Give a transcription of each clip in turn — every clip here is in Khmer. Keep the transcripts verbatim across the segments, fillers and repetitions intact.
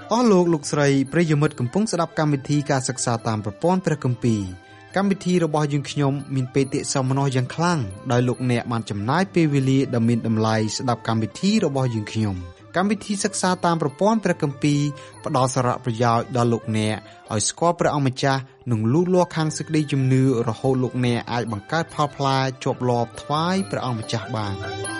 អស់លោកលោកស្រីប្រិយមិត្តកំពុងស្ដាប់កម្មវិធីការសិក្សាតាមប្រព័ន្ធព្រះគម្ពីរកម្មវិធីរបស់យើងខ្ញុំមានបេតិសោមនស្សយ៉ាងខ្លាំងដោយលោកអ្នកបានចំណាយពេលវេលាដ៏មានតម្លៃស្ដាប់កម្មវិធីរបស់យើងខ្ញុំកម្មវិធីសិក្សាតាមប្រព័ន្ធព្រះគម្ពីរផ្ដល់សារៈប្រយោជន៍ដល់លោកអ្នកឲ្យស្គាល់ព្រះអង្គម្ចាស់និងលូតលាស់ខាងសេចក្តីជំនឿរហូតលោកអ្នកអាចបង្កើតផលផ្លែជាប់លាប់ថ្វាយព្រះអង្គម្ចាស់បាន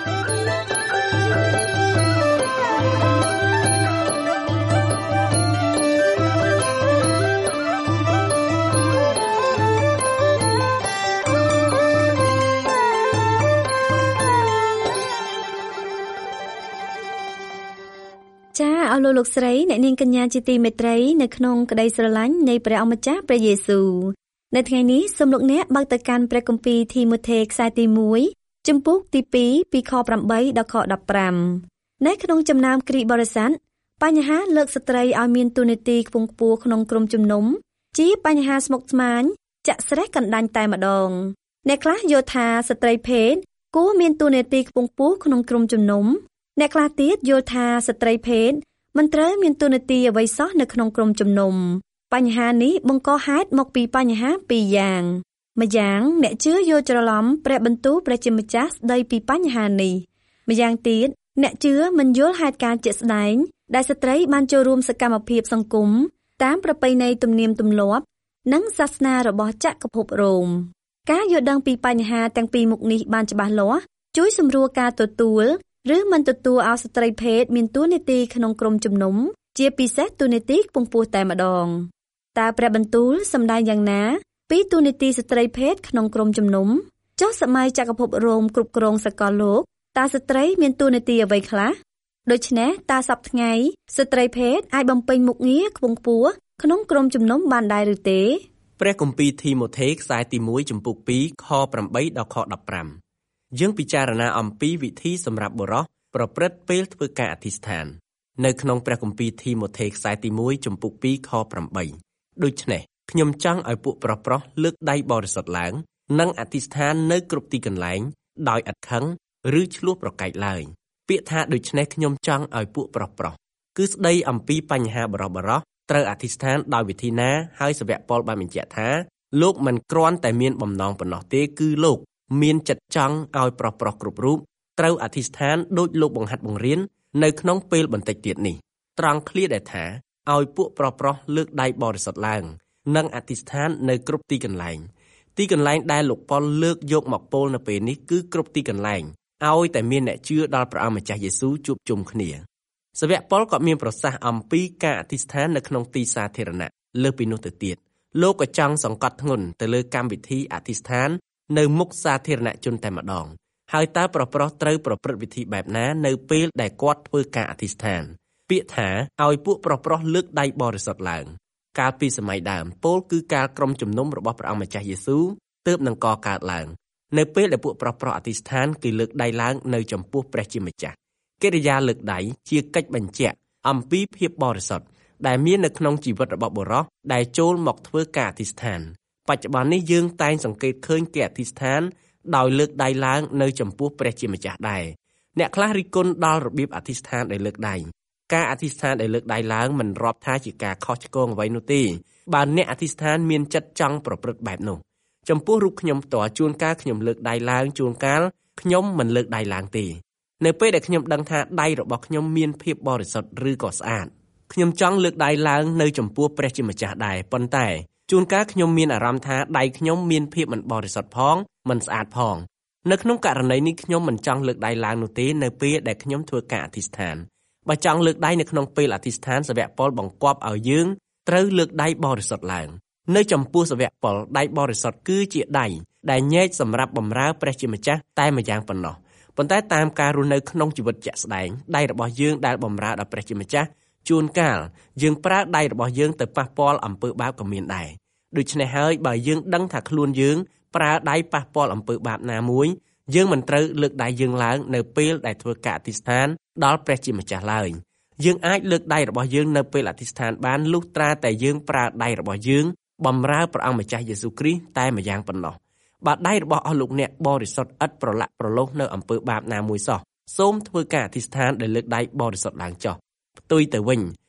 ចាអស់លោកលោកស្រីអ្នកនាងកញ្ញាជាទីមេត្រីនៅក្នុងក្តីស្រឡាញ់នៃព្រះអម្ចាស់ព្រះយេស៊ូវនៅថ្ងៃនេះសូមលោកអ្នកបើកទៅកាន់ព្រះគម្ពីរធីម៉ូថេខ្សែទីមួយជំពូកទីពីរពីខប្រាំបីដល់ខដប់ប្រាំនៅក្នុងចំណោមគ្រីស្ទបរិស័ទបញ្ហាលើកស្ត្រីឲ្យមានតួនាទីខ្ពង់ខ្ពស់ក្នុងក្រុមជំនុំជាបញ្ហាស្មុគស្មាញចាក់ស្រេះកណ្ដាញ់តែម្ដងអ្នកខ្លះយល់ថាស្ត្រីភេទគួរមានតួនាទីខ្ពង់ខ្ពស់ក្នុងក្រុមជំនុំអ្នកខ្លះទៀតយល់ថាស្ត្រីភេទមិនត្រូវមានតួនាទីអ្វីសោះនៅក្នុងក្រុមជំនុំបញ្ហានេះបង្កហេតុមកពីបញ្ហាពីរយ៉ាងម្យ៉ាងអ្នកជឿយល់ច្រឡំព្រះបន្ទូលព្រះជាម្ចាស់ស្ដីពីបញ្ហានេះម្យ៉ាងទៀតអ្នកជឿមិនយល់ហេតុការណ៍ជាក់ស្ដែងដែលស្ត្រីបានចូលរួមសកម្មភាពសង្គមតាមប្រពៃណីទំនៀមទម្លាប់និងសាសនារបស់ចក្រភពរ៉ូមការយល់ដឹងពីបញ្ហាទាំងពីរមុខនេះបានច្បាស់លាស់ជួយសម្រួលការទទួលឬមិនទទួលឲ្យស្ត្រីភេទមានតួនាទីក្នុងក្រុមជំនុំជាពិសេសតួនាទីខ្ពង់ខ្ពស់តែម្ដងតើព្រះបន្ទូលសម្ដែងយ៉ាងណាពីតួនាទីស្ត្រីភេទក្នុងក្រុមជំនុំចុះសម័យចក្រភពរ៉ូមគ្រប់គ្រងសកលលោកតើស្ត្រីមានតួនាទីអ្វីខ្លះដូច្នេះតើសប្តាហ៍ថ្ងៃស្ត្រីភេទអាចបំពេញមុខងារខ្ពង់ខ្ពស់ក្នុងក្រុមជំនុំបានដែរឬទេព្រះគម្ពីរធីម៉ូថេខ្សែទីមួយជំពូកពីរខប្រាំបីដល់ខដប់ប្រាំយើងពិចារណាអំពីវិធីសម្រាប់បុរសប្រព្រឹត្តពេលធ្វើការអធិស្ឋាននៅក្នុងព្រះគម្ពីរធីម៉ូថេខ្សែទីមួយជំពូកពីរខប្រាំបីដូច្នេះខ្ញុំចង់ឲ្យពួកប្រុសប្រុសលើកដៃបរិសុទ្ធឡើងនិងអធិស្ឋាននៅគ្រប់ទីកន្លែងដោយឥតខឹងឬឈ្លោះប្រកែកឡើយពាក្យថាដូច្នេះខ្ញុំចង់ឲ្យពួកប្រុសប្រុសគឺស្ដីអំពីបញ្ហាបរិបរោះត្រូវអធិស្ឋានដោយវិធីណាហើយសាវកប៉ុលបានបញ្ជាក់ថាលោកមិនគ្រាន់តែមានបំណងប៉ុណ្ណោះទេគឺលោកមានចិត្តចង់ឲ្យប្រុសប្រុសគ្រប់រូបត្រូវអធិស្ឋានដោយលោកបង្ហាត់បង្រៀននៅក្នុងពេលបន្តិចទៀតនេះត្រង់ឃ្លាដែលថាឲ្យពួកប្រុសប្រុសលើកដៃបរិសុទ្ធឡើងនិងអធិស្ឋាននៅគ្រប់ទីកន្លែងទីកន្លែងដែលលោកប៉ុលលើកយកមកពោលនៅពេលនេះគឺគ្រប់ទីកន្លែងឲ្យតែមានអ្នកជឿដល់ព្រះអង្គម្ចាស់យេស៊ូវជួបជុំគ្នាសាវកប៉ុលក៏មានប្រសាសន៍អំពីការអធិស្ឋាននៅក្នុងទីសាធារណៈលើសពីនោះទៅទៀតលោកក៏ចង់សង្កត់ធ្ងន់ទៅលើកម្មវិធីអធិស្ឋាននៅមុខសាធារណជនតែម្ដងហើយតើប្រុសប្រុសត្រូវប្រព្រឹត្តវិធីបែបណានៅពេលដែលគាត់ធ្វើការអធិស្ឋានពាក្យថាឲ្យពួកប្រុសប្រុសលើកដៃបរិសុទ្ធឡើងកាលពីសម័យដើមពោលគឺការក្រុមជំនុំរបស់ព្រះអង្គម្ចាស់យេស៊ូវទើបនឹងកកើតឡើងនៅពេលដែលពួកប្រុសប្រុសអធិស្ឋានគឺលើកដៃឡើងនៅចំពោះព្រះជាម្ចាស់កិរិយាលើកដៃជាកិច្ចបញ្ជាក់អំពីភាពបរិសុទ្ធដែលមាននៅក្នុងជីវិតរបស់បុរសដែលចូលមកធ្វើការអធិស្ឋានបច្ចុប្បន្ននេះយើងតែងសង្កេតឃើញគេអធិស្ឋានដោយលើកដៃឡើងនៅចំពោះព្រះជាម្ចាស់ដែរអ្នកខ្លះរិះគន់ដល់របៀបអធិស្ឋានដែលលើកដៃការអធិស្ឋានដែលលើកដៃឡើងមិនរាប់ថាជាការខុសឆ្គងអ្វីនោះទេបើអ្នកអធិស្ឋានមានចិត្តចង់ប្រព្រឹត្តបែបនោះចំពោះរូបខ្ញុំផ្ទាល់ជួនកាលខ្ញុំលើកដៃឡើងជួនកាលខ្ញុំមិនលើកដៃឡើងទេនៅពេលដែលខ្ញុំដឹងថាដៃរបស់ខ្ញុំមានភាពបរិសុទ្ធឬក៏ស្អាតខ្ញុំចង់លើកដៃឡើងនៅចំពោះព្រះជាម្ចាស់ដែរប៉ុន្តែជួនកាលខ្ញុំមានអារម្មណ៍ថាដៃខ្ញុំមានភាពមិនបរិសុទ្ធផងមិនស្អាតផងនៅក្នុងករណីនេះខ្ញុំមិនចង់លើកដៃឡើងនោះទេនៅពេលដែលខ្ញុំធ្វើការអធិស្ឋានបើចង់លើកដៃនៅក្នុងពេលអធិស្ឋានសាវកប៉ុលបង្គាប់ឲ្យយើងត្រូវលើកដៃបរិសុទ្ធឡើងនៅចំពោះសាវកប៉ុលដៃបរិសុទ្ធគឺជាដៃដែលញែកសម្រាប់បម្រើព្រះជាម្ចាស់តែម្យ៉ាងប៉ុណ្ណោះប៉ុន្តែតាមការរស់នៅក្នុងជីវិតជាក់ស្ដែងដៃរបស់យើងដែលបម្រើដល់ព្រះជាម្ចាស់ជួនកាលយើងប្រើដៃរបស់យើងទៅប៉ះពាល់អំពើបាបក៏មានដែរដូច្នេះហើយបើយើងដឹងថាខ្លួនយើងប្រើដៃប៉ះពាល់អំពើបាបណាមួយយើងមិនត្រូវលើកដៃយើងឡើងនៅពេលដែលធ្វើការអធិស្ឋានដល់ព្រះជាម្ចាស់ឡើយយើងអាចលើកដៃរបស់យើងនៅពេលអធិស្ឋានបានលុះត្រាតែយើងប្រើដៃរបស់យើងបម្រើព្រះអង្គម្ចាស់យេស៊ូវគ្រីស្ទតែម្យ៉ាងប៉ុណ្ណោះបើដៃរបស់អស់លោកអ្នកបរិសុទ្ធឥតប្រឡាក់ប្រឡូសនៅអំពើបាបណាមួយសោះសូមធ្វើការអធិស្ឋានដោយលើកដៃបរិសុទ្ធឡើងចុះផ្ទុយទៅវិញ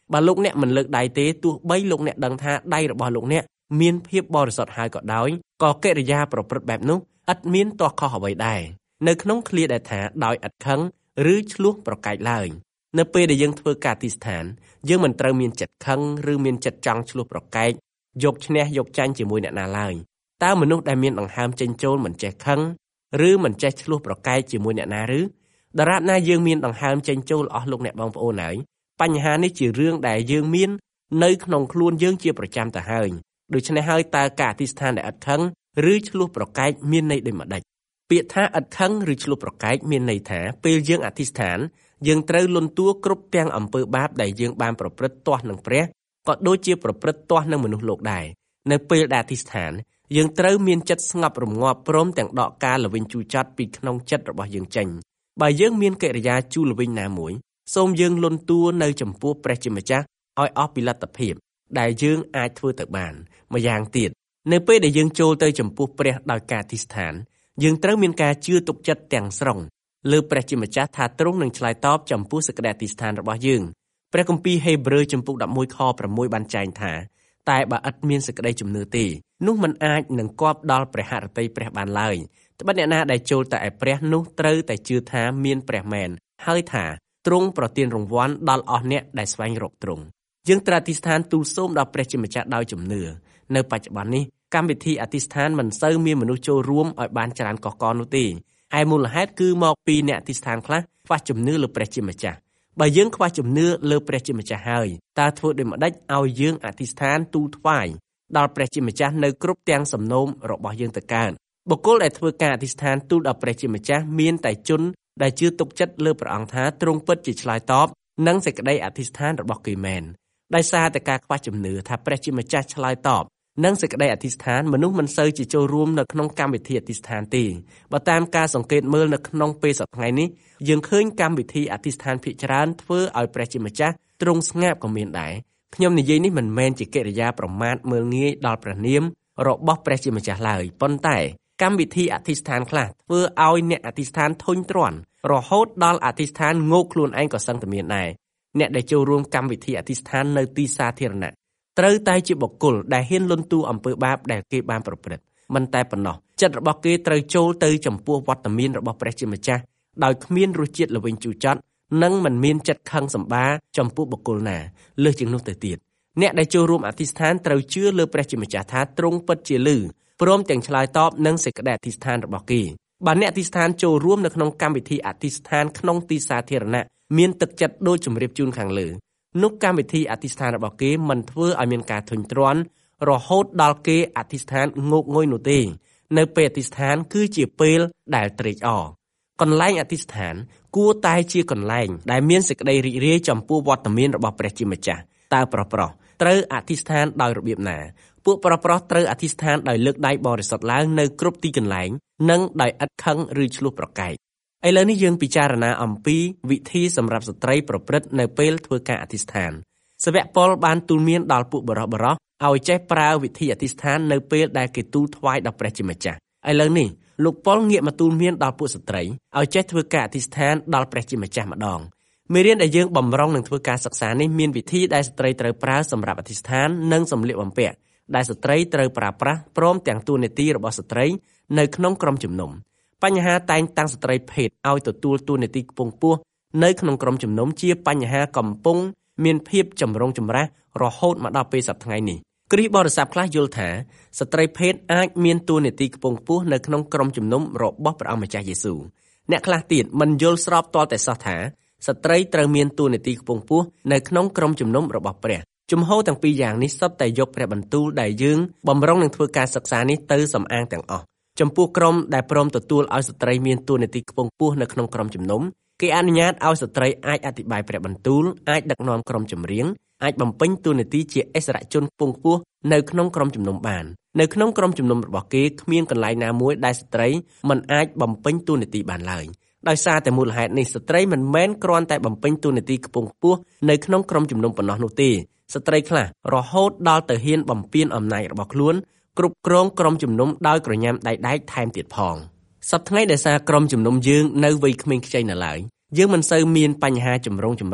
បើលោកអ្នកមិនលើកដៃទេទោះបីលោកអ្នកដឹងថាដៃរបស់លោកអ្នកមានភាពបរិសុទ្ធហើយក៏ដោយក៏កិរិយាប្រព្រឹត្តបែបនោះឥតមានទាស់ខុសអ្វីដែរនៅក្នុងឃ្លាដែលថាដោយឥតខឹងឬឆ្លោះប្រកែកឡើយនៅពេលដែលយើងធ្វើការអធិស្ឋានយើងមិនត្រូវមានចិត្តខឹងឬមានចិត្តចង់ឆ្លោះប្រកែកយកឈ្នះយកចាញ់ជាមួយអ្នកណាឡើយតើមនុស្សដែលមានដង្ហើមចេញចូលមិនចេះខឹងឬមិនចេះឆ្លោះប្រកែកជាមួយអ្នកណាឬដរាបណាយើងមានដង្ហើមចេញចូលអស់លោកអ្នកបងប្អូនហើយបញ្ហានេះជារឿងដែលយើងមាននៅក្នុងខ្លួនយើងជាប្រចាំទៅហើយដូច្នេះហើយតើការអធិស្ឋានដែលឥតខឹងឬឆ្លោះប្រកែកមានន័យដូចម្ដេចពាក្យថាឥតខឹងឬឆ្លោះប្រកែកមានន័យថាពេលយើងអធិស្ឋានយើងត្រូវលន់តួគ្រប់ទាំងអំពើបាបដែលយើងបានប្រព្រឹត្តទាស់នឹងព្រះក៏ដូចជាប្រព្រឹត្តទាស់នឹងមនុស្សលោកដែរនៅពេលដែលអធិស្ឋានយើងត្រូវមានចិត្តស្ងប់រងាប់ព្រមទាំងដកការល្វីងជូរចត់ពីក្នុងចិត្តរបស់យើងចេញបើយើងមានកិរិយាជូរល្វីងណាមួយសូមយើងលន់តួនៅចំពោះព្រះជាម្ចាស់ឲ្យអស់ពីលទ្ធភាពដែលយើងអាចធ្វើទៅបានម្យ៉ាងទៀតនៅពេលដែលយើងចូលទៅចំពោះព្រះដោយការអធិស្ឋានយើងត្រូវមានការជឿទុកចិត្តទាំងស្រុងលើព្រះជាម្ចាស់ថាទ្រង់នឹងឆ្លើយតបចំពោះសេចក្តីអធិស្ឋានរបស់យើងព្រះគម្ពីរហេព្រើរចំពុកដប់មួយខប្រាំមួយបានចែងថាតែបើឥតមានសេចក្តីជំនឿទេនោះមិនអាចនឹងគប់ដល់ព្រះហឫទ័យព្រះបានឡើយត្បិតអ្នកណាដែលចូលទៅឯព្រះនោះត្រូវតែជឿថាមានព្រះមែនហើយថាទ្រង់ប្រទានរង្វាន់ដល់អស់អ្នកដែលស្វែងរកទ្រង់យើងត្រូវអធិស្ឋានទូលសូមដល់ព្រះជាម្ចាស់ដោយជំនឿនៅបច្ចុប្បន្ននេះកម្មវិធីអធិស្ឋានមិនសូវមានមនុស្សចូលរួមឲ្យបានច្រើនកកកនោះទេហើយមូលហេតុគឺមកពីអ្នកអធិស្ឋានខ្លះខ្វះជំនឿលើព្រះជាម្ចាស់បើយើងខ្វះជំនឿលើព្រះជាម្ចាស់ហើយតើធ្វើដូចម្ដេចឲ្យយើងអធិស្ឋានទូលថ្វាយដល់ព្រះជាម្ចាស់នៅគ្រប់ទាំងសំណូមរបស់យើងទៅកើតបុគ្គលដែលធ្វើការអធិស្ឋានទូលដល់ព្រះជាម្ចាស់មានតែជនដែលជឿទុកចិត្តលើព្រះអង្គថាទ្រង់ពិតជាឆ្លើយតបនឹងសេចក្តីអធិស្ឋានរបស់គេមែនដោយសារតែការខ្វះជំនឿថាព្រះជាម្ចាស់ឆ្លើយតបនឹងសេចក្តីអធិស្ឋានមនុស្សមិនសូវជាចូលរួមនៅក្នុងកម្មវិធីអធិស្ឋានទេបើតាមការសង្កេតមើលនៅក្នុងពេលសប្តាហ៍នេះយើងឃើញកម្មវិធីអធិស្ឋានភាគច្រើនធ្វើឲ្យព្រះជាម្ចាស់ទ្រង់ស្ងាត់ក៏មានដែរខ្ញុំនិយាយនេះមិនមែនជាកិរិយាប្រមាថមើលងាយដល់ព្រះនាមរបស់ព្រះជាម្ចាស់ឡើយប៉ុន្តែកម្មវិធីអធិស្ឋានខ្លះធ្វើឲ្យអ្នកអធិស្ឋានធុញទ្រាន់រហូតដល់អធិស្ឋានងោកខ្លួនឯងក៏សឹងតែមានដែរអ្នកដែលចូលរួមកម្មវិធីអធិស្ឋាននៅទីសាធារណៈត្រូវតែជាបុគ្គលដែលហ៊ានលន់តួអំពើបាបដែលគេបានប្រព្រឹត្តមិនតែប៉ុណ្ណោះចិត្តរបស់គេត្រូវចូលទៅចំពោះវត្តមានរបស់ព្រះជាម្ចាស់ដោយគ្មានរសជាតិល្វីងជូរចត់និងមិនមានចិត្តខឹងសម្បារចំពោះបុគ្គលណាលើសជាងនោះទៅទៀតអ្នកដែលចូលរួមអធិស្ឋានត្រូវជឿលើព្រះជាម្ចាស់ថាទ្រង់ពិតជាឮព្រមទាំងឆ្លើយតបនឹងសេចក្តីអធិស្ឋានរបស់គេបើអ្នកអធិស្ឋានចូលរួមនៅក្នុងកម្មវិធីអធិស្ឋានក្នុងទីសាធារណៈមានទឹកចិត្តដូចជម្រាបជូនខាងលើនោះកម្មវិធីអធិស្ឋានរបស់គេមិនធ្វើឲ្យមានការធុញទ្រាន់រហូតដល់គេអធិស្ឋានងោកងុយនោះទេនៅពេលអធិស្ឋានគឺជាពេលដែលត្រេកអរកន្លែងអធិស្ឋានគួរតែជាកន្លែងដែលមានសេចក្តីរីករាយចំពោះវត្តមានរបស់ព្រះជាម្ចាស់តើប្រុសប្រុសត្រូវអធិស្ឋានដោយរបៀបណាពួកប្រុសប្រុសត្រូវអធិស្ឋានដោយលើកដៃបរិសុទ្ធឡើងនៅគ្រប់ទីកន្លែងនិងដោយឥតខឹងឬឆ្លោះប្រកែកឥឡូវនេះយើងពិចារណាអំពីវិធីសម្រាប់ស្ត្រីប្រព្រឹត្តនៅពេលធ្វើការអធិស្ឋានសាវកប៉ុលបានទូលមានដល់ពួកបរិសុទ្ធបរិសុទ្ធឲ្យចេះប្រើវិធីអធិស្ឋាននៅពេលដែលគេទូលថ្វាយដល់ព្រះជាម្ចាស់ឥឡូវនេះលោកប៉ុលងាកមកទូលមានដល់ពួកស្ត្រីឲ្យចេះធ្វើការអធិស្ឋានដល់ព្រះជាម្ចាស់ម្ដងមេរៀនដែលយើងបំរុងនឹងធ្វើការសិក្សានេះមានវិធីដែលស្ត្រីត្រូវប្រើសម្រាប់អធិស្ឋាននិងសម្លៀកបំពាក់ដែលស្ត្រីត្រូវប្រើប្រាស់ព្រមទាំងតួនាទីរបស់ស្ត្រីនៅក្នុងក្រុមជំនុំបញ្ហាតែងតាំងស្ត្រីភេទឲ្យទទួលតួនាទីខ្ពង់ខ្ពស់នៅក្នុងក្រុមជំនុំជាបញ្ហាកំពុងមានភាពចម្រូងចម្រាសរហូតមកដល់ពេលសប្តាហ៍នេះគ្រីស្ទបរិស័ទខ្លះយល់ថាស្ត្រីភេទអាចមានតួនាទីខ្ពង់ខ្ពស់នៅក្នុងក្រុមជំនុំរបស់ព្រះអង្គម្ចាស់យេស៊ូវអ្នកខ្លះទៀតមិនយល់ស្របទាល់តែសោះថាស្ត្រីត្រូវមានតួនាទីខ្ពង់ខ្ពស់នៅក្នុងក្រុមជំនុំរបស់ព្រះជំហរទាំងពីរយ៉ាងនេះសុទ្ធតែយកព្រះបន្ទូលដែលយើងបំរុងនឹងធ្វើការសិក្សានេះទៅសំអាងទាំងអស់ចំពោះក្រុមដែលព្រមទទួលឲ្យស្ត្រីមានតួនាទីខ្ពង់ខ្ពស់នៅក្នុងក្រុមជំនុំគេអនុញ្ញាតឲ្យស្ត្រីអាចអធិប្បាយព្រះបន្ទូលអាចដឹកនាំក្រុមចម្រៀងអាចបំពេញតួនាទីជាអិសរជនខ្ពង់ខ្ពស់នៅក្នុងក្រុមជំនុំបាននៅក្នុងក្រុមជំនុំរបស់គេគ្មានកន្លែងណាមួយដែលស្ត្រីមិនអាចបំពេញតួនាទីបានឡើយដោយសារតែមូលហេតុនេះស្ត្រីមិនមែនគ្រាន់តែបំពេញតួនាទីខ្ពង់ខ្ពស់នៅក្នុងក្រុមជំនុំប៉ុណ្ណោះនោះទេស្ត្រីខ្លះរហូតដល់ទៅហ៊ានបំពានអំណាចរបស់ខ្លួនគ្រប់គ្រងក្រុមជំនុំដោយក្រញាំដៃដែកថែមទៀតផងសប្តាហ៍ថ្ងៃដែលសារក្រុមជំនុំយើងនៅវ័យក្មេងខ្ចីនៅឡើយយើងមិនសូវមានបញ្ហាចម្រូងចម្រាស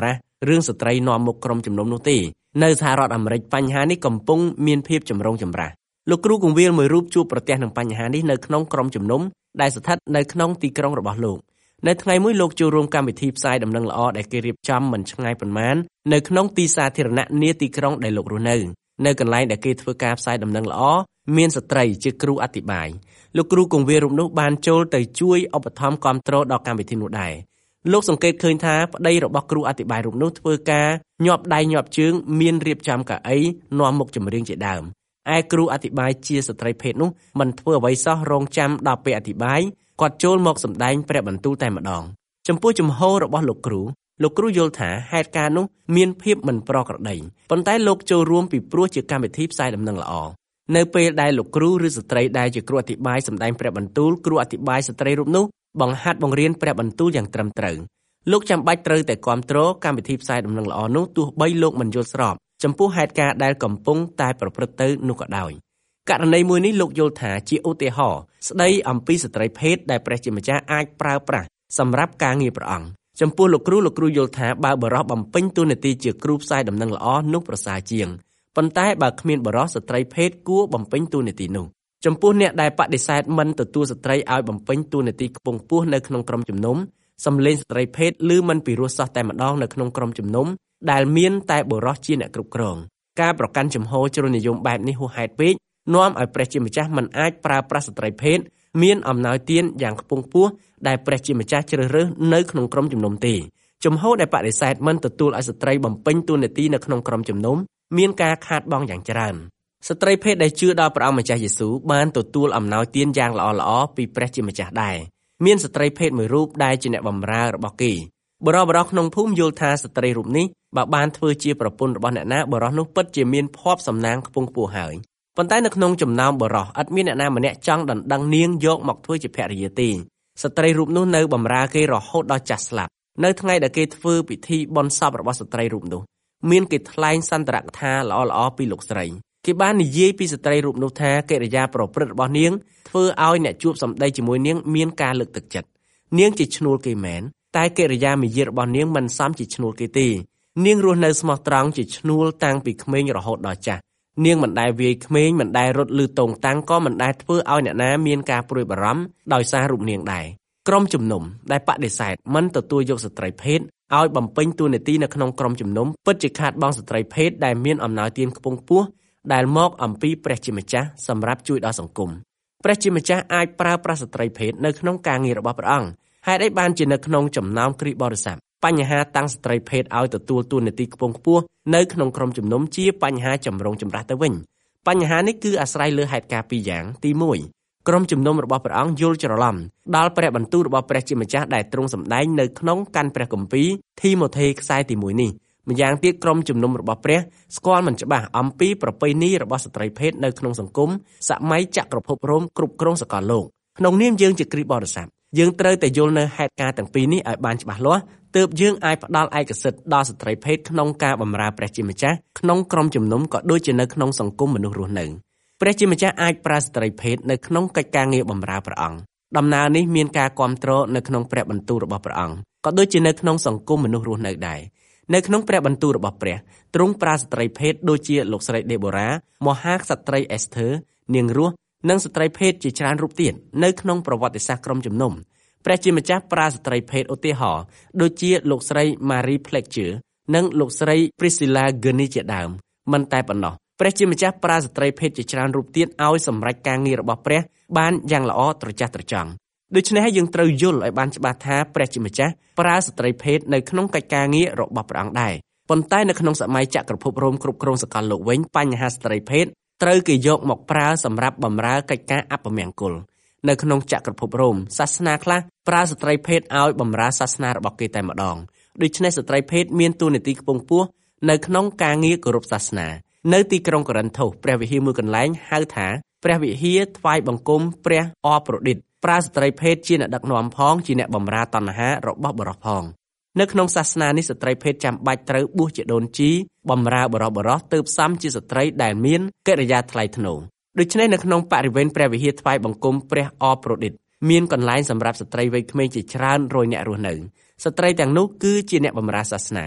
រឿងស្ត្រីនាំមុខក្រុមជំនុំនោះទេនៅសហរដ្ឋអាមេរិកបញ្ហានេះកំពុងមានភាពចម្រូងចម្រាសលោកគ្រូគង្វាលមួយរូបជួបប្រទះនឹងបញ្ហានេះនៅក្នុងក្រុមជំនុំដែលស្ថិតនៅក្នុងទីក្រុងរបស់លោកនៅថ្ងៃមួយលោកចូលរួមកម្មវិធីផ្សាយដំណឹងល្អដែលគេរៀបចំមិនឆ្ងាយប៉ុន្មាននៅក្នុងទីសាធារណៈនាទីក្រុងដែលលោករស់នៅនៅកន្លែងដែលគេធ្វើការផ្សាយដំណឹងល្អមានស្ត្រីជាគ្រូអធិប្បាយលោកគ្រូគង្វាលរូបនោះបានចូលទៅជួយឧបត្ថម្ភគាំទ្រដល់កម្មវិធីនោះដែរលោកសង្កេតឃើញថាប្តីរបស់គ្រូអធិប្បាយរូបនោះធ្វើការញាប់ដៃញាប់ជើងមានរៀបចំកៅអីនាំមុខចម្រៀងជាដើមឯគ្រូអធិប្បាយជាស្ត្រីភេទនោះមិនធ្វើអ្វីសោះរងចាំដល់ពេលអធិប្បាយគាត់ចូលមកសម្ដែងព្រះបន្ទូលតែម្ដងចំពោះជំហររបស់លោកគ្រូលោកគ្រូយល់ថាហេតុការណ៍នោះមានភាពមិនប្រក្រតីប៉ុន្តែលោកចូលរួមពីព្រោះជាកម្មវិធីផ្សាយដំណឹងល្អនៅពេលដែលលោកគ្រូឬស្ត្រីដែលជាគ្រូអធិប្បាយសម្ដែងព្រះបន្ទូលគ្រូអធិប្បាយស្ត្រីរូបនោះបង្ហាត់បង្រៀនព្រះបន្ទូលយ៉ាងត្រឹមត្រូវលោកចាំបាច់ត្រូវតែគាំទ្រកម្មវិធីផ្សាយដំណឹងល្អនោះទោះបីលោកមិនយល់ស្របចំពោះហេតុការណ៍ដែលកំពុងតែប្រព្រឹត្តទៅនោះក៏ដោយករណីមួយនេះលោកយល់ថាជាឧទាហរណ៍ស្ដីអំពីស្ត្រីភេទដែលព្រះជាម្ចាស់អាចប្រើប្រាស់សម្រាប់ការងារព្រះអង្គចំពោះលោកគ្រូលោកគ្រូយល់ថាបើបរិសុទ្ធបំពេញតួនាទីជាគ្រូផ្សាយដំណឹងល្អនោះប្រសើរជាងប៉ុន្តែបើគ្មានបរិសុទ្ធស្ត្រីភេទគួរបំពេញតួនាទីនោះចំពោះអ្នកដែលបដិសេធមិនទទួលស្ត្រីឲ្យបំពេញតួនាទីខ្ពង់ខ្ពស់នៅក្នុងក្រុមជំនុំសំឡេងស្ត្រីភេទឬមិនពិរោះសោះតែម្ដងនៅក្នុងក្រុមជំនុំដែលមានតែបរិសុទ្ធជាអ្នកគ្រប់គ្រងការប្រកាន់ជំហរជ្រុលនិយមបែបនេះហួសហេតុពេកនាំឲ្យព្រះជាម្ចាស់មិនអាចប្រើប្រាស់ស្ត្រីភេទមានអំណោយទានយ៉ាងខ្ពង់ខ្ពស់ដែលព្រះជាម្ចាស់ជ្រើសរើសនៅក្នុងក្រុមជំនុំទេជំហរដែលបដិសេធមិនទទួលឲ្យស្ត្រីបំពេញតួនាទីនៅក្នុងក្រុមជំនុំមានការខាតបង់យ៉ាងច្រើនស្ត្រីភេទដែលជឿដល់ព្រះអង្គម្ចាស់យេស៊ូវបានទទួលអំណោយទានយ៉ាងល្អៗពីព្រះជាម្ចាស់ដែរមានស្ត្រីភេទមួយរូបដែលជាអ្នកបម្រើរបស់គេបរិបរក្នុងភូមិយល់ថាស្ត្រីរូបនេះបើបានធ្វើជាប្រពន្ធរបស់អ្នកណាបរិសនោះពិតជាមានភ័ព្វសំណាងខ្ពង់ខ្ពស់ហើយប៉ុន្តែនៅក្នុងចំណោមបរិសឥតមានអ្នកណាម្នាក់ចង់ដណ្ដឹងនាងយកមកធ្វើជាភរិយាទេស្ត្រីរូបនោះនៅបម្រើគេរហូតដល់ចាស់ស្លាប់នៅថ្ងៃដែលគេធ្វើពិធីបុណ្យសពរបស់ស្ត្រីរូបនោះមានគេថ្លែងសន្ទរកថាល្អៗពីលោកស្រីគេបាននិយាយពីស្ត្រីរូបនោះថាកិរិយាប្រព្រឹត្តរបស់នាងធ្វើឲ្យអ្នកជួបសម្ដីជាមួយនាងមានការលើកទឹកចិត្តនាងជាឈ្នួលគេមែនតែកិរិយាមាយាទរបស់នាងមិនសមជាឈ្នួលគេទេនាងរស់នៅស្មោះត្រង់ជាឈ្នួលតាំងពីក្មេងរហូតដល់ចាស់នាងមិនដែលវាយក្មេងមិនដែលរត់លឺតោងតាំងក៏មិនដែលធ្វើឲ្យអ្នកណាមានការព្រួយបារម្ភដោយសាររូបនាងដែរក្រុមជំនុំដែលបដិសេធមិនទទួលយកស្ត្រីភេទឲ្យបំពេញតួនាទីនៅក្នុងក្រុមជំនុំពិតជាខាតបង់ស្ត្រីភេទដែលមានអំណោយទានខ្ពង់ខ្ពស់ដែលមកអំពីព្រះជាម្ចាស់សម្រាប់ជួយដល់សង្គមព្រះជាម្ចាស់អាចប្រើប្រាស់ស្ត្រីភេទនៅក្នុងការងាររបស់ព្រះអង្គហេតុអីបានជានៅក្នុងចំណោមគ្រិស្តបរិស័ទបញ្ហាតាំងស្ត្រីភេទឲ្យទទួលតួនាទីខ្ពង់ខ្ពស់នៅក្នុងក្រុមជំនុំជាបញ្ហាចម្រូងចម្រាសទៅវិញបញ្ហានេះគឺអាស្រ័យលើហេតុការណ៍ពីរយ៉ាងទីមួយក្រុមជំនុំរបស់ព្រះអង្គយល់ច្រឡំដល់ព្រះបន្ទូលរបស់ព្រះជាម្ចាស់ដែលទ្រង់សម្ដែងនៅក្នុងកាន់ព្រះគម្ពីរធីម៉ូថេខ្សែទីមួយនេះម្យ៉ាងទៀតក្រុមជំនុំរបស់ព្រះស្គាល់មិនច្បាស់អំពីប្រពៃណីរបស់ស្ត្រីភេទនៅក្នុងសង្គមសម័យចក្រភពរ៉ូមគ្រប់គ្រងសកលលោកក្នុងនាមយើងជាគ្រិស្តបរិស័ទយើងត្រូវតែយល់នៅហេតុការណ៍ទាំងពីរនេះឲ្យបានច្បាស់លាស់ទើបយើងអាចផ្ដល់ឯកសិទ្ធិដល់ស្ត្រីភេទក្នុងការបម្រើព្រះជាម្ចាស់ក្នុងក្រុមជំនុំក៏ដូចជានៅក្នុងសង្គមមនុស្សរស់នៅព្រះជាម្ចាស់អាចប្រើស្ត្រីភេទនៅក្នុងកិច្ចការងារបម្រើព្រះអង្គដំណើរនេះមានការគាំទ្រនៅក្នុងព្រះបន្ទូលរបស់ព្រះអង្គក៏ដូចជានៅក្នុងសង្គមមនុស្សរស់នៅដែរនៅក្នុងព្រះបន្ទូលរបស់ព្រះទ្រង់ប្រើស្ត្រីភេទដូចជាលោកស្រីដេបូរ៉ាមហាក្សត្រីអេសធើនាងរស់និងស្ត្រីភេទជាច្រើនរូបទៀតនៅក្នុងប្រវត្តិសាស្ត្រក្រុមជំនុំព្រះជាម្ចាស់ប្រើស្ត្រីភេទឧទាហរណ៍ដូចជាលោកស្រី Marie Fletcher និងលោកស្រី Priscilla Gurney ជាដើមមិនតែប៉ុណ្ណោះព្រះជាម្ចាស់ប្រើស្ត្រីភេទជាច្រើនរូបទៀតឲ្យសម្រេចការងាររបស់ព្រះបានយ៉ាងល្អត្រចះត្រចង់ដូច្នេះហើយយើងត្រូវយល់ឲ្យបានច្បាស់ថាព្រះជាម្ចាស់ប្រើស្ត្រីភេទនៅក្នុងកិច្ចការងាររបស់ព្រះអង្គដែរប៉ុន្តែនៅក្នុងសម័យចក្រភពរ៉ូមគ្រប់គ្រងសកលលោកវិញបញ្ហាស្ត្រីភេទត្រូវគេយកមកប្រើសម្រាប់បម្រើកិច្ចការអពមង្គលនៅក្នុងចក្រភពរ៉ូមសាសនាខ្លះប្រើស្ត្រីភេទឲ្យបម្រើសាសនារបស់គេតែម្ដងដូច្នេះស្ត្រីភេទមានតួនាទីខ្ពង់ខ្ពស់នៅក្នុងការងារគោរពសាសនានៅទីក្រុងកូរិនថូសព្រះវិហារមួយកន្លែងហៅថាព្រះវិហារថ្វាយបង្គំព្រះអប្រូឌីតប្រើស្ត្រីភេទជាអ្នកដឹកនាំផងជាអ្នកបម្រើតណ្ហារបស់បុរសផងនៅក្នុងសាសនានេះស្ត្រីភេទចាំបាច់ត្រូវបួសជាដូនជីបម្រើបុរសបុរសទើបសមជាស្ត្រីដែលមានកិរិយាថ្លៃថ្នូរដូច្នេះនៅក្នុងបរិវេណព្រះវិហារថ្វាយបង្គំព្រះអប្រូឌីតមានកន្លែងសម្រាប់ស្ត្រីវ័យក្មេងជាច្រើនរយនាក់រស់នៅស្ត្រីទាំងនោះគឺជាអ្នកបម្រើសាសនា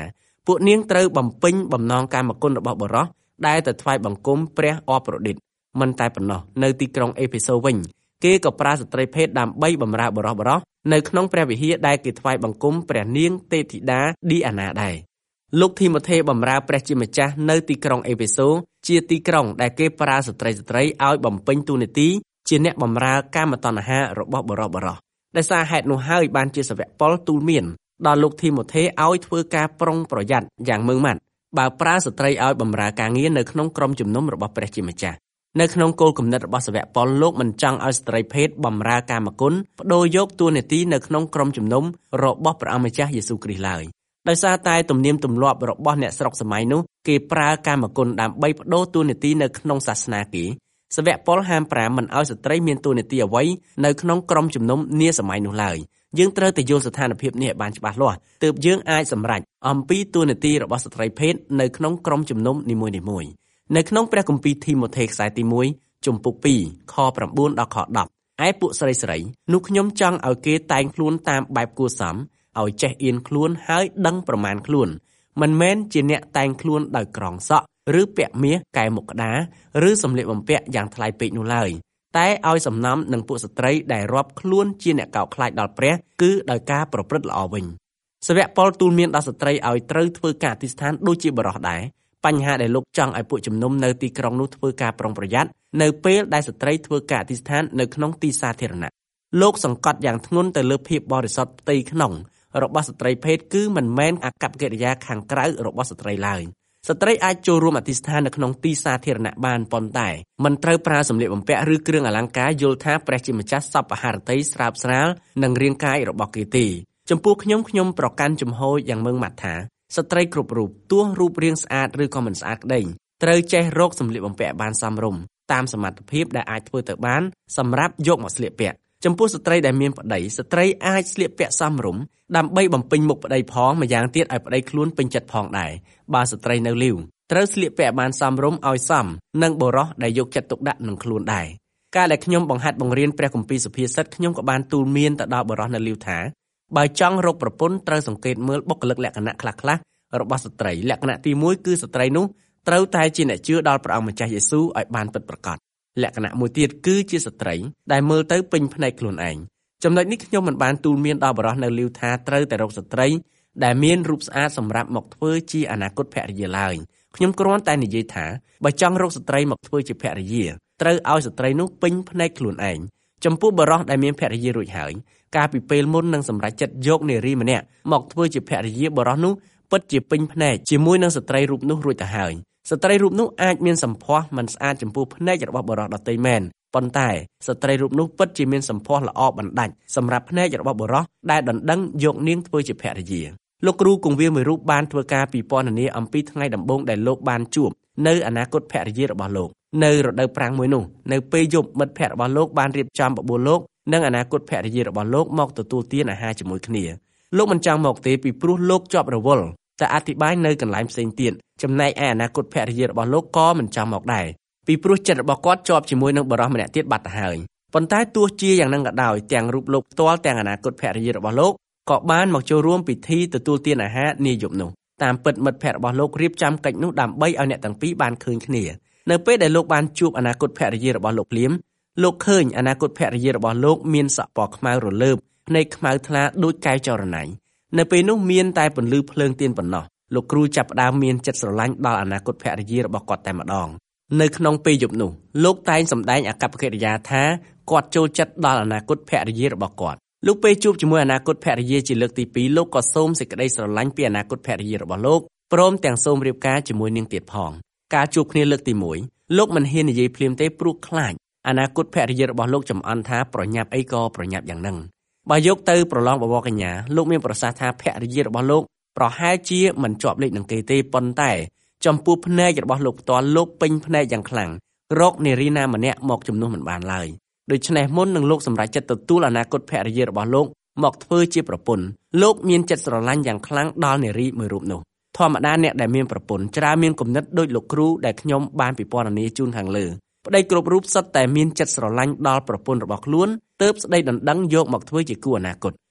ពួកនាងត្រូវបំពេញបំណងកាមគុណរបស់បុរសដែលទៅថ្វាយបង្គំព្រះអប្រូឌីតមិនតែប៉ុណ្ណោះនៅទីក្រុងអេភេសូវិញគេក៏ប្រើស្ត្រីភេទដើម្បីបម្រើបុរសបុរសនៅក្នុងព្រះវិហារដែលគេថ្វាយបង្គំព្រះនាងទេពធីតាឌីអាណាដែរលោកធីម៉ូថេបម្រើព្រះជាម្ចាស់នៅទីក្រុងអេភេសូជាទីក្រុងដែលគេប្រើស្ត្រីស្ត្រីឲ្យបំពេញតួនាទីជាអ្នកបម្រើកាមតណ្ហារបស់បុរសបុរសដោយសារហេតុនោះហើយបានជាសាវកប៉ុលទូលមានដល់លោកធីម៉ូថេឲ្យធ្វើការប្រុងប្រយ័ត្នយ៉ាងម៉ឺងម៉ាត់បើប្រើស្ត្រីឲ្យបម្រើការងារនៅក្នុងក្រុមជំនុំរបស់ព្រះជាម្ចាស់នៅក្នុងគោលគំនិតរបស់សាវកប៉ុលលោកមិនចង់ឲ្យស្ត្រីភេទបម្រើកាមគុណបដូរយកតួនាទីនៅក្នុងក្រុមជំនុំរបស់ព្រះអម្ចាស់យេស៊ូវគ្រីស្ទឡើយដោយសារតែទំនៀមទម្លាប់របស់អ្នកស្រុកសម័យនោះគេប្រើកាមគុណដើម្បីបដូរតួនាទីនៅក្នុងសាសនាគេសាវកប៉ុលហាមប្រាមមិនឲ្យស្ត្រីមានតួនាទីអ្វីនៅក្នុងក្រុមជំនុំនាសម័យនោះឡើយយើងត្រូវតែយល់ស្ថានភាពនេះឲ្យបានច្បាស់លាស់ទើបយើងអាចសម្រេចអំពីតួនាទីរបស់ស្ត្រីភេទនៅក្នុងក្រុមជំនុំនីមួយៗនៅក្នុងព្រះគម្ពីរធីម៉ូថេខ្សែទីមួយជំពូកពីរខប្រាំបួនដល់ខដប់ឯពួកស្រីស្រីនោះខ្ញុំចង់ឲ្យគេតែងខ្លួនតាមបែបគួរសមឲ្យចេះអៀនខ្លួនហើយដឹងប្រមាណខ្លួនមិនមែនជាអ្នកតែងខ្លួនដោយក្រងសក់ឬពាក់មាសកែមុខក្តារឬសម្លៀកបំពាក់យ៉ាងថ្លៃពេកនោះឡើយតែឲ្យសំណំនឹងពួកស្ត្រីដែលរាប់ខ្លួនជាអ្នកកោតខ្លាចដល់ព្រះគឺដោយការប្រព្រឹត្តល្អវិញសាវកប៉ុលទូលមានដល់ស្ត្រីឲ្យត្រូវធ្វើការអធិស្ឋានដូចជាបុរសដែរបញ្ហាដែលលោកចង់ឲ្យពួកជំនុំនៅទីក្រុងនោះធ្វើការប្រុងប្រយ័ត្ននៅពេលដែលស្ត្រីធ្វើការអធិស្ឋាននៅក្នុងទីសាធារណៈលោកសង្កត់យ៉ាងធ្ងន់ទៅលើភាពបរិសុទ្ធផ្ទៃក្នុងរបស់ស្ត្រីភេទគឺមិនមែនអាកប្បកិរិយាខាងក្រៅរបស់ស្ត្រីឡើយស្ត្រីអាចចូលរួមអធិស្ឋាននៅក្នុងទីសាធារណៈបានប៉ុន្តែមិនត្រូវប្រើសម្លៀកបំពាក់ឬគ្រឿងអលង្ការយល់ថាព្រះជាម្ចាស់សពហារតីស្រើបស្រាលនឹងរាងកាយរបស់គេទេចំពោះខ្ញុំខ្ញុំប្រកាន់ជំហរយ៉ាងម៉ឺងម៉ាត់ថាស្ត្រីគ្រប់រូបទោះរូបរាងស្អាតឬក៏មិនស្អាតក្តីត្រូវចេះរកសម្លៀកបំពាក់បានសមរម្យតាមសមត្ថភាពដែលអាចធ្វើទៅបានសម្រាប់យកមកស្លៀកពាក់ចំពោះស្ត្រីដែលមានប្តីស្ត្រីអាចស្លៀកពាក់សមរម្យដើម្បីបំពេញមុខប្តីផងម្យ៉ាងទៀតឲ្យប្តីខ្លួនពេញចិត្តផងដែរបើស្ត្រីនៅលីវត្រូវស្លៀកពាក់បានសមរម្យឲ្យសមនឹងបុរសដែលយកចិត្តទុកដាក់នឹងខ្លួនដែរកាលដែលខ្ញុំបង្ហាត់បង្រៀនព្រះគម្ពីរសុភាសិតខ្ញុំក៏បានទូលមានទៅដល់បុរសនៅលីវថាបើចង់រកប្រពន្ធត្រូវសង្កេតមើលបុគ្គលិកលក្ខណៈខ្លះៗរបស់ស្ត្រីលក្ខណៈទីមួយគឺស្ត្រីនោះត្រូវតែជាអ្នកជឿដល់ព្រះអង្គម្ចាស់យេស៊ូវឲ្យបានពិតប្រាកដលក្ខណៈមួយទៀតគឺជាស្ត្រីដែលមើលទៅពេញភ្នែកខ្លួនឯងចំណុចនេះខ្ញុំមិនបានទូលមានដល់បុរសនៅលីវថាត្រូវតែរកស្ត្រីដែលមានរូបស្អាតសម្រាប់មកធ្វើជាអនាគតភរិយាឡើយខ្ញុំគ្រាន់តែនិយាយថាបើចង់រកស្ត្រីមកធ្វើជាភរិយាត្រូវឲ្យស្ត្រីនោះពេញភ្នែកខ្លួនឯងចំពោះបុរសដែលមានភរិយារួចហើយកាលពីពេលមុននឹងសម្រេចចិត្តយកនារីម្នាក់មកធ្វើជាភរិយាបុរសនោះពិតជាពេញភ្នែកជាមួយនឹងស្ត្រីរូបនោះរួចទៅហើយស្ត្រីរូបនោះអាចមានសម្ផស្សមិនស្អាតចំពោះភ្នែករបស់បុរសដទៃមែនប៉ុន្តែស្ត្រីរូបនោះពិតជាមានសម្ផស្សល្អបណ្ដាច់សម្រាប់ភ្នែករបស់បុរសដែលដណ្ដឹងយកនាងធ្វើជាភរិយាលោកគ្រូគង្វាលមួយរូបបានធ្វើការពិពណ៌នាអំពីថ្ងៃដំបូងដែលលោកបានជួបនៅអនាគតភរិយារបស់លោកនៅរដូវប្រាំងមួយនោះនៅពេលយប់មិត្តភ័ក្តិរបស់លោកបានរៀបចំបបួលលោកនិងអនាគតភរិយារបស់លោកមកទទួលទានអាហារជាមួយគ្នាលោកមិនចង់មកទេពីព្រោះលោកជាប់រវល់តែអធិប្បាយនៅកន្លែងផ្សេងទៀតចំណែកឯអនាគតភរិយារបស់លោកក៏មិនចង់មកដែរពីព្រោះចិត្តរបស់គាត់ជាប់ជាមួយនឹងបរិសម្នាក់ទៀតបាត់ទៅហើយប៉ុន្តែទោះជាយ៉ាងហ្នឹងក៏ដោយទាំងរូបលោកផ្ទាល់ទាំងអនាគតភរិយារបស់លោកក៏បានមកចូលរួមពិធីទទួលទានអាហារនាយប់នោះតាមពិតមិត្តភ័ក្តិរបស់លោករៀបចំកិច្ចនោះដើម្បីឲ្យអ្នកទាំងពីរបានឃើញគ្នានៅពេលដែលលោកបានជួបអនាគតភរិយារបស់លោកភ្លាមលោកឃើញអនាគតភរិយារបស់លោកមានសក់ពណ៌ខ្មៅរលើបភ្នែកខ្មៅថ្លាដូចកែវចរណៃនៅពេលនោះមានតែពន្លឺភ្លើងទៀនប៉ុណ្ណោះលោកគ្រូចាប់ផ្ដើមមានចិត្តស្រឡាញ់ដល់អនាគតភរិយារបស់គាត់តែម្ដងនៅក្នុងពេលយប់នោះលោកតែងសម្ដែងអាកប្បកិរិយាថាគាត់ចូលចិត្តដល់អនាគតភរិយារបស់គាត់លោកពេលជួបជាមួយអនាគតភរិយាជាលើកទីពីរលោកក៏សូមសេចក្តីស្រឡាញ់ពីអនាគតភរិយារបស់លោកព្រមទាំងសូមរៀបការជាមួយនាងទៀតផងការជួបគ្នាលើកទីមួយលោកមិនហ៊ាននិយាយភ្លាមទេព្រោះខ្លាចអនាគតភរិយារបស់លោកចំអន់ថាប្រញាប់អីក៏ប្រញាប់យ៉ាងហ្នឹងបើយកទៅប្រឡងបវរកញ្ញាលោកមានប្រសាសន៍ថាភរិយារបស់លោកប្រហែលជាមិនជាប់លេខនឹងគេទេប៉ុន្តែចំពោះភ្នែករបស់លោកផ្ទាល់លោកពេញភ្នែកយ៉ាងខ្លាំងរកនារីណាម្នាក់មកជំនួសមិនបានឡើយដូច្នេះមុននឹងលោកសម្រេចចិត្តទទួលអនាគតភរិយារបស់លោកមកធ្វើជាប្រពន្ធលោកមានចិត្តស្រឡាញ់យ៉ាងខ្លាំងដល់នារីមួយរូបនោះធម្មតាអ្នកដែលមានប្រពន្ធច្រើនមានគំនិតដូចលោកគ្រូដែលខ្ញុំបានពិពណ៌នាជូនខាងលើប្តីគ្រប់រូបសុទ្ធតែមានចិត្តស្រឡាញ់ដល់ប្រពន្ធរបស់ខ្លួនទើបស្ដីដណ្ដឹងយកមកធ្វើជាគូអនាគត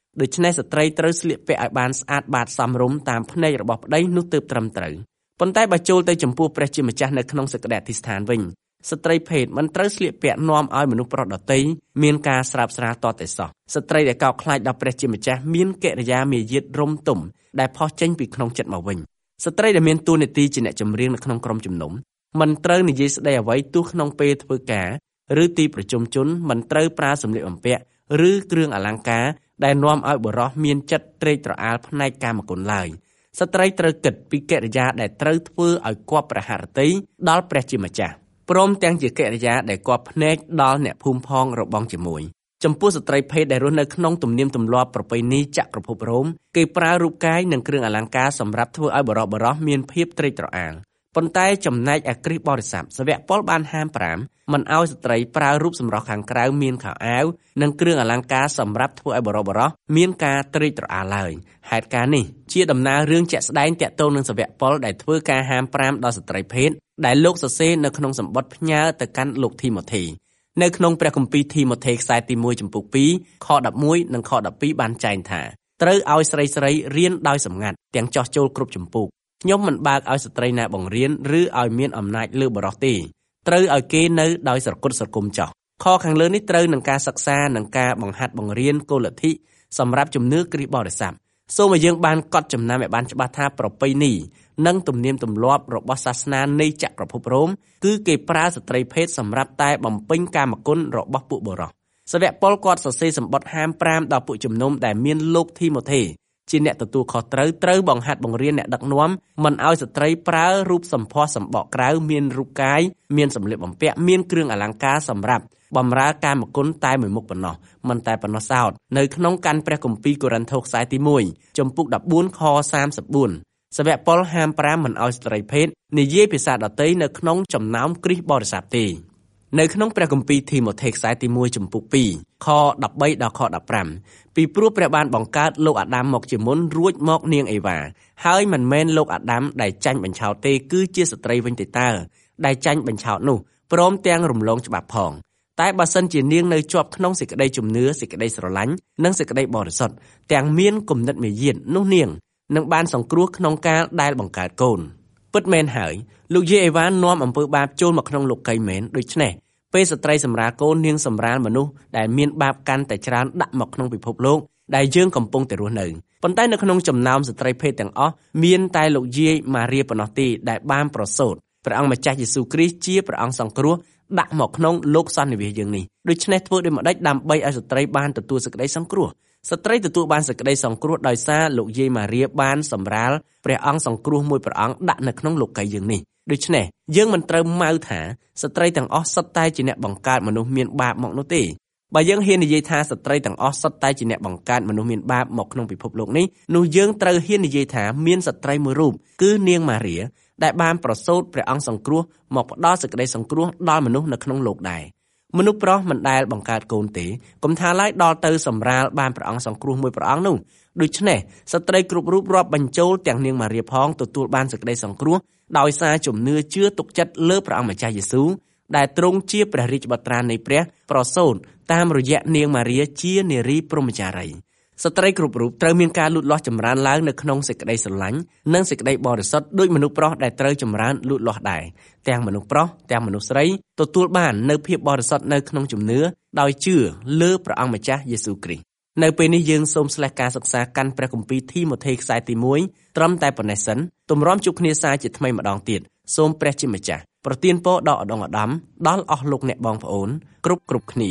ដូច្នេះស្ត្រីត្រូវស្លៀកពាក់ឲ្យបានស្អាតបាតសមរម្យតាមភ្នែករបស់ប្តីនោះទើបត្រឹមត្រូវប៉ុន្តែបើចូលទៅចំពោះព្រះជាម្ចាស់នៅក្នុងសេចក្តីអធិស្ឋានវិញស្ត្រីភេទមិនត្រូវស្លៀកពាក់នាំឲ្យមនុស្សប្រុសដទៃមានការស្រាប់ស្រាលតតែសោះស្ត្រីដែលកោតខ្លាចដល់ព្រះជាម្ចាស់មានកិរិយាមាយាទរំទុំដែលផុសចេញពីក្នុងចិត្តមកវិញស្ត្រីដែលមានតួនាទីជាអ្នកចម្រៀងនៅក្នុងក្រុមជំនុំមិនត្រូវនិយាយស្ដីអ្វីទោះក្នុងពេលធ្វើការឬទីប្រជុំជនមិនត្រូវប្រើសម្លៀកបំពាក់ឬគ្រឿងអលង្ការដែលនាំឲ្យបុរសមានចិត្តត្រេកត្រអាលផ្នែកកាមគុណឡើយស្ត្រីត្រូវគិតពីកិរិយាដែលត្រូវធ្វើឲ្យគប់ព្រះハរតីដល់ព្រះជាម្ចាស់ព្រមទាំងជាកិរិយាដែលគប់ភ្នែកដល់អ្នកភូមិផងរបងជាមួយចំពោះស្ត្រីភេទដែលរស់នៅក្នុងទំនៀមទម្លាប់ប្រពៃណីចក្រភពរ៉ូមគេប្រើរូបកាយនិងគ្រឿងអលង្ការសម្រាប់ធ្វើឲ្យបុរសបុរសមានភាពត្រេកត្រអាលប៉ុន្តែចំណែកឯគ្រិស្តបរិស័ទសាវកប៉ុលបានហាមប្រាមមិនឲ្យស្ត្រីប្រើរូបសម្រស់ខាងក្រៅមានខោអាវនិងគ្រឿងអលង្ការសម្រាប់ធ្វើឲ្យបុរសបុរសមានការត្រេកត្រអាលឡើយហេតុការណ៍នេះជាដំណើររឿងជាក់ស្ដែងទាក់ទងនឹងសាវកប៉ុលដែលធ្វើការហាមប្រាមដល់ស្ត្រីភេទដែលលោកសរសេរនៅក្នុងសម្បត្តិផ្ញើទៅកាន់លោកធីម៉ូថេនៅក្នុងព្រះគម្ពីរធីម៉ូថេខ្សែទីមួយចំពុកពីរខដប់មួយនិងខដប់ពីរបានចែងថាត្រូវឲ្យស្រីស្រីរៀនដោយសម្ងាត់ទាំងចោះចូលគ្រប់ចំពុកខ្ញុំមិនបើកឲ្យស្ត្រីណាបង្រៀនឬឲ្យមានអំណាចលើបុរសទេត្រូវឲ្យគេនៅដោយស្រគត់ស្រគំចោះខខាងលើនេះត្រូវនឹងការសិក្សានិងការបង្ហាត់បង្រៀនគោលលទ្ធិសម្រាប់ជំនឿគ្រិស្តបរិស័ទសូមឲ្យយើងបានកត់ចំណាំឲ្យបានច្បាស់ថាប្រពៃណីនិងទំនៀមទម្លាប់របស់សាសនានៃចក្រភពរ៉ូមគឺគេប្រើស្ត្រីភេទសម្រាប់តែបំពេញកាមគុណរបស់ពួកបុរសសាវកប៉ុលគាត់សរសេរសម្បត្តិហាមប្រាមដល់ពួកជំនុំដែលមានលោកធីម៉ូថេជាអ្នកទទួលខុសត្រូវត្រូវបង្ហាត់បង្រៀនអ្នកដឹកនាំមិនឲ្យស្ត្រីប្រើរូបសម្ផស្សសម្បកក្រៅមានរូបកាយមានសម្លៀកបំពាក់មានគ្រឿងអលង្ការសម្រាប់បម្រើកាមគុណតែមួយមុខប៉ុណ្ណោះមិនតែប៉ុណ្ណោះសោតនៅក្នុងកាន់ព្រះគម្ពីរកូរិនថូសខ្សែទីមួយចំពុកដប់បួនខសាមសិបបួនសាវកប៉ុលហាមប្រាមមិនឲ្យស្ត្រីភេទនិយាយភាសាដទៃនៅក្នុងចំណោមគ្រិស្តបរិស័ទទេនៅក្នុងព្រះគម្ពីរធីម៉ូថេខ្សែទីមួយចំពុកពីរខដប់បីដល់ខដប់ប្រាំពីព្រោះព្រះបានបង្កើតលោកអាដាមមកជាមុនរួចមកនាងអេវ៉ាហើយមិនមែនលោកអាដាមដែលចាញ់បញ្ឆោតទេគឺជាស្ត្រីវិញទេតើដែលចាញ់បញ្ឆោតនោះព្រមទាំងរំលងច្បាប់ផងតែបើសិនជានាងនៅជាប់ក្នុងសេចក្តីជំនឿសេចក្តីស្រឡាញ់និងសេចក្តីបរិសុទ្ធទាំងមានគំនិតមាយាទនោះនាងនឹងបានសង្គ្រោះក្នុងកាលដែលបង្កើតកូនពិតមែនហើយលោកយាយអេវ៉ានាំអំពើបាបចូលមកក្នុងលោកីមែនដូច្នេះពេលស្ត្រីសម្រាលកូននាងសម្រាលមនុស្សដែលមានបាបកាន់តែច្រើនដាក់មកក្នុងពិភពលោកដែលយើងកំពុងតែរស់នៅប៉ុន្តែនៅក្នុងចំណោមស្ត្រីភេទទាំងអស់មានតែលោកយាយម៉ារីប៉ុណ្ណោះទេដែលបានប្រសូតព្រះអង្គម្ចាស់យេស៊ូវគ្រីស្ទជាព្រះអង្គសង្គ្រោះដាក់មកក្នុងលោកសន្និវាសយើងនេះដូច្នេះធ្វើដូចម្តេចដើម្បីឲ្យស្ត្រីបានទទួលសេចក្តីសង្គ្រោះស្ត្រីទទួលបានសេចក្តីសង្គ្រោះដោយសារលោកយាយម៉ារីបានសម្រាលព្រះអង្គសង្គ្រោះមួយព្រះអង្គដាក់នៅក្នុងលោកីយើងនេះដូច្នេះយើងមិនត្រូវម៉ៅថាស្ត្រីទាំងអស់សុទ្ធតែជាអ្នកបង្កើតមនុស្សមានបាបមកនោះទេបើយើងហ៊ាននិយាយថាស្ត្រីទាំងអស់សុទ្ធតែជាអ្នកបង្កើតមនុស្សមានបាបមកក្នុងពិភពលោកនេះនោះយើងត្រូវហ៊ាននិយាយថាមានស្ត្រីមួយរូបគឺនាងម៉ារីដែលបានប្រសូតព្រះអង្គសង្គ្រោះមកផ្ដល់សេចក្តីសង្គ្រោះដល់មនុស្សនៅក្នុងលោកដែរមនុស្សប្រុសមិនដែលបង្កើតកូនទេកុំថាឡើយដល់ទៅសម្រាលបានព្រះអង្គសង្គ្រោះមួយព្រះអង្គនោះដូច្នេះស្ត្រីគ្រប់រូបរាប់បញ្ចូលទាំងនាងម៉ារីផងទទួលបានសេចក្តីសង្គ្រោះដោយសារជំនឿជឿទុកចិត្តលើព្រះអង្គម្ចាស់យេស៊ូវដែលទ្រង់ជាព្រះរាជបុត្រានៃព្រះប្រសូតតាមរយៈនាងម៉ារីជានារីព្រហ្មចារីយ៍ស្ត្រីគ្រប់រូបត្រូវមានការលូតលាស់ចម្រើនឡើងនៅក្នុងសេចក្តីស្រឡាញ់និងសេចក្តីបរិសុទ្ធដូចមនុស្សប្រុសដែលត្រូវចម្រើនលូតលាស់ដែរទាំងមនុស្សប្រុសទាំងមនុស្សស្រីទទួលបាននូវភាពបរិសុទ្ធនៅក្នុងជំនឿដោយជឿលើព្រះអង្គម្ចាស់យេស៊ូវគ្រីស្ទនៅពេលនេះយើងសូមស្លេះការសិក្សាកាន់ព្រះគម្ពីរធីម៉ូថេខ្សែទីមួយត្រឹមតែប៉ុណ្ណេះសិនទម្រាំជួបគ្នាសាជាថ្មីម្ដងទៀតសូមព្រះជាម្ចាស់ប្រទានពរដល់ឧត្តមឧត្តមដល់អស់លោកអ្នកបងប្អូនគ្រប់គ្រប់គ្នា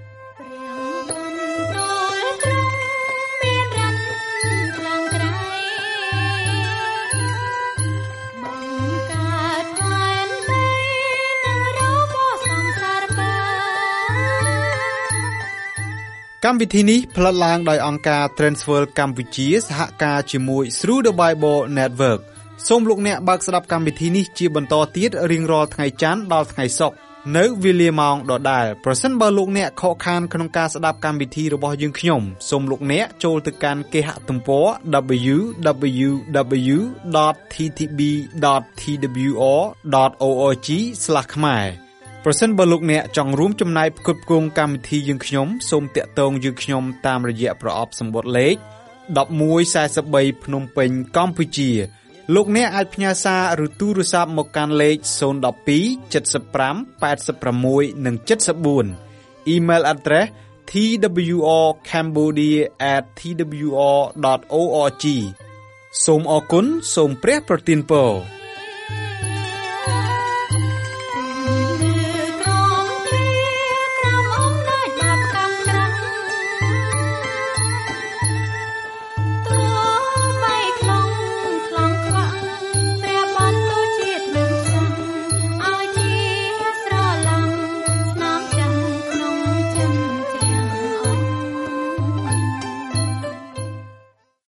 កម្មវិធីនេះផ្លាត់ឡើងដោយអង្គការ Transworld កម្ពុជាសហការជាមួយ Through the Bible Network សូមលោកអ្នកបើកស្ដាប់កម្មវិធីនេះជាបន្តទៀតរៀងរាល់ថ្ងៃច័ន្ទដល់ថ្ងៃសុក្រនៅវេលាម៉ោងដដែលប្រសិនបើលោកអ្នកខកខានក្នុងការស្ដាប់កម្មវិធីរបស់យើងខ្ញុំសូមលោកអ្នកចូលទៅកាន់គេហទំព័រ double-u double-u double-u dot t t b dot t w r dot org ស្លាស ខ្មែរប្រសិនបើលោកអ្នកចង់រួមចំណែកផ្គត់ផ្គង់កម្មវិធីយើងខ្ញុំសូមតាក់ទងយើងខ្ញុំតាមរយៈប្រអប់សម្បត្តិលេខmột một bốn baភ្នំពេញកម្ពុជាលោកអ្នកអាចផ្ញើសារឬទូរស័ព្ទមកកាន់លេខศูนย์ หนึ่ง สอง เจ็ด ห้า แปด หก និង เจ็ด สี่ Email address t w r cambodia at t w r dot org សូមអរគុណសូមព្រះប្រទានពរ